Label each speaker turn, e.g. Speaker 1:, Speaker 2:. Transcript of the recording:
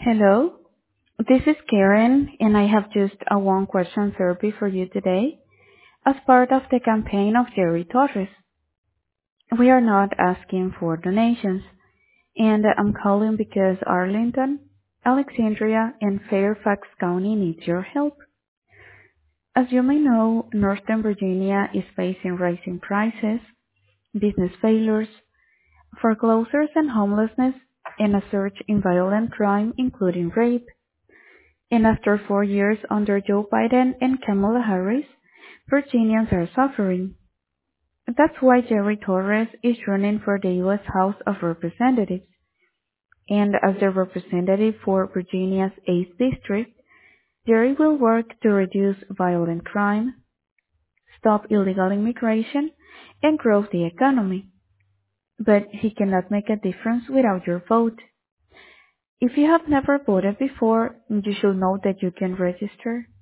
Speaker 1: Hello, this is Karen, and I have just a one question survey for you today as part of the campaign of Jerry Torres. We are not asking for donations, and I'm calling because Arlington, Alexandria, and Fairfax County needs your help. As you may know, Northern Virginia is facing rising prices, business failures, foreclosures and homelessness, and a surge in violent crime, including rape. And after 4 years under Joe Biden and Kamala Harris, Virginians are suffering. That's why Jerry Torres is running for the U.S. House of Representatives. And as the representative for Virginia's 8th District, Jerry will work to reduce violent crime, stop illegal immigration, and grow the economy. But he cannot make a difference without your vote. If you have never voted before, you should know that you can register